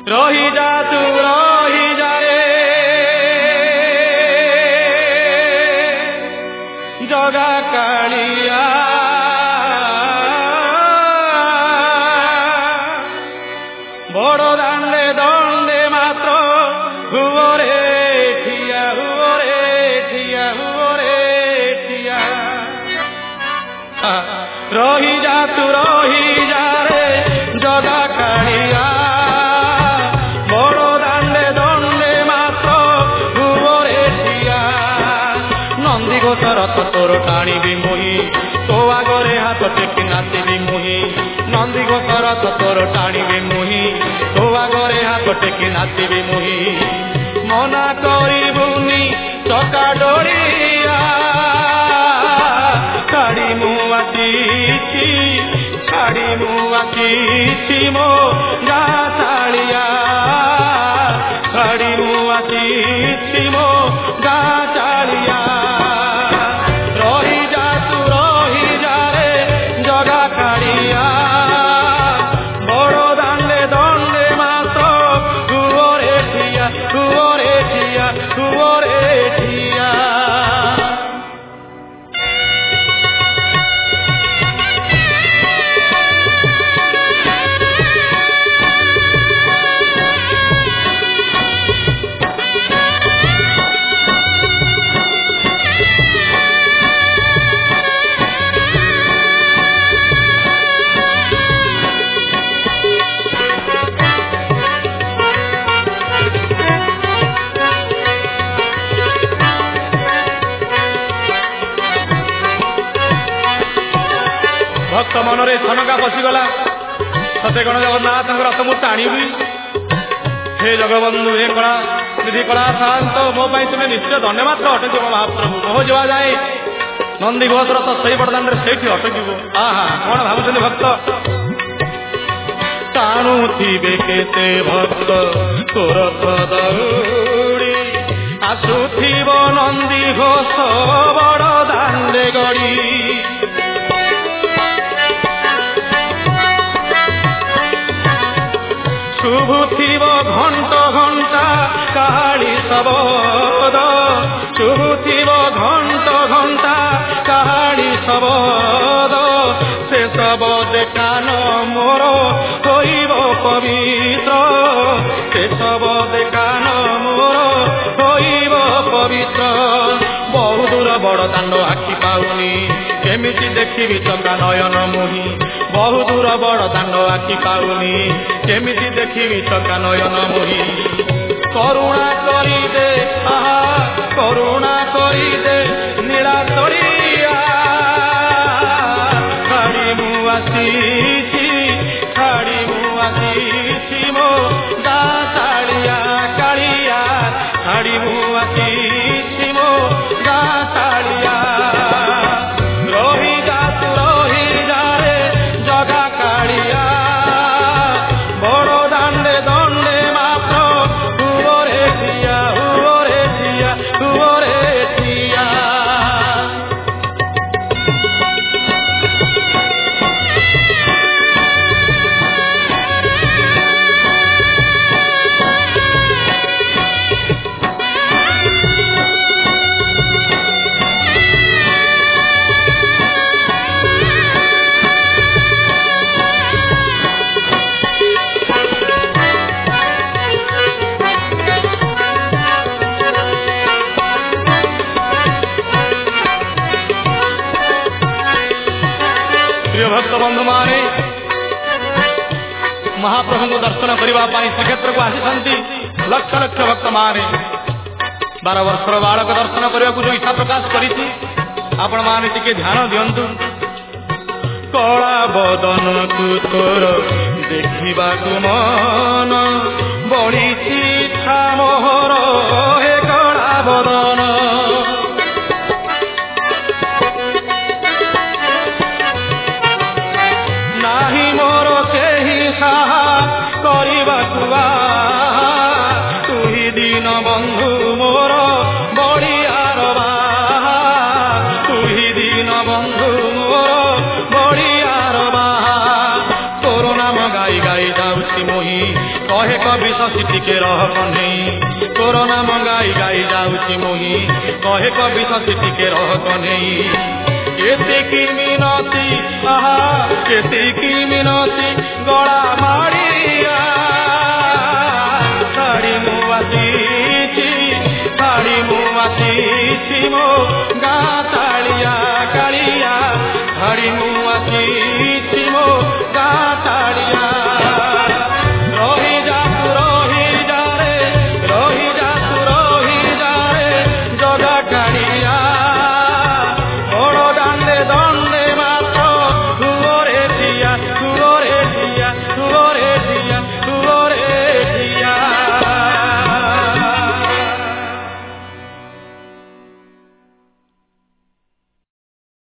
रही जा तू रही जा रे जगा कालिया बड़ दांडे दंडे मात्र हुओ रे ठिया हुओ रे ठिया हुओ रे ठिया रही जा तू रही जा रे जगा कालिया बड़ दांडे दंडे मात्र हुओ रे ठिया नंदी गोचर तोर टाणी मुही तो आगरे हाथ टेकी नाचबी मुही नंदी गोचर तोर टाणी मुही तो आगरे हाथ टेकी नाचबी मुही मना करिबुनी चका डोरिया छाड़ी मुआची मो गाछाड़िया छाड़ी मुआची मो गाछाड़िया रही जा तू रही जा रे जगा कालिया बड़ दांडे दंडे मात्र हुओ रे ठिया हुओ रे ठिया हुओ रे ठिया भक्त मनरे छनका पशिगला सते गण जगन्नाथ रथ मु टाणीबी हे जगबंधु हे कला निधि कला शांत मो तुम्हें निश्चय धन्यवाद अटक महाप्रभु मोह जा जाए नंदी घोष रथ सही बड़दान से अटक आहा कौन भावुं भक्त टाणुथिबे केते भक्त तोर दौड़ी आसुथिब नंदी घोष बड़ दांडे गड़ी शुभुथिब घंट घंटा काली शबद शुभुथिब घंट घंटा काली शबद से शबद कान मोर होइब पवित्र से शबद कान मोर होइब पवित्र बहु दूर बड़ दांड आखि पाउनी केमिति देखिबी चंदा नयन मुही बहु दूर बड़ दांड आखि पाउनी केमिति देखिबी चंदा नयन मुही करुणा करी दे आहा करुणा करी दे नीला तरिया छाड़ी मु आसीछि मो गाछाड़िया कालिया छाड़ी मु आसीछि मो गाछाड़िया रही जा तू रही जा रे जगा कालिया बड़ दांडे दंडे मात्र हुओ रे ठिया हुओ रे ठिया हुओ रे ठिया प्रिय भक्त बंधु माने महाप्रभु को दर्शन करने श्रीक्षेत्र को आसी लक्ष लक्ष भक्त माने 12 वर्षर बालक दर्शन करने को जो इच्छा प्रकाश करी आपण माने टिके ध्यान दियंतु कला बदन को तोर देखिबा मन बड़ी छा मोहर हे कला बदन नाही मोर केही साहा करिबा तुही दीन बंधु मोर बड़ियार बाहा तुही दीन बंधु मोर बड़ियार बाहा तोर नाम गाई गाई जाउछि मोही कहे कवि शशि टिके रह कन्हई तोर नाम गाई गाई जाऊची मोही कहे कवि शशि टिके रह कन्हई केते की मिनती आहा केते की मिनती गला